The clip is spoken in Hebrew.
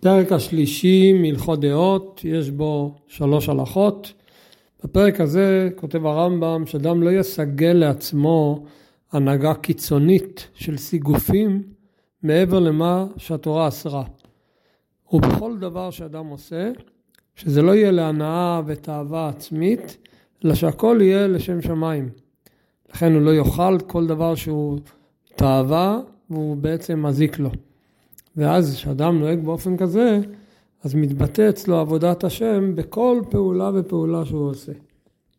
הפרק השלישי מהלכות דעות, יש בו 3 הלכות. בפרק הזה כותב הרמב"ם שאדם לא יסגל לעצמו הנהגה קיצונית של סיגופים מעבר למה שהתורה אסרה. ובכל דבר שאדם עושה, שזה לא יהיה להנאה ותאווה עצמית, אלא שהכל יהיה לשם שמיים. לכן הוא לא יאכל כל דבר שהוא תאווה והוא בעצם מזיק לו. ואז כשאדם נוהג באופן כזה, אז מתבטא אצלו עבודת השם בכל פעולה ופעולה שהוא עושה.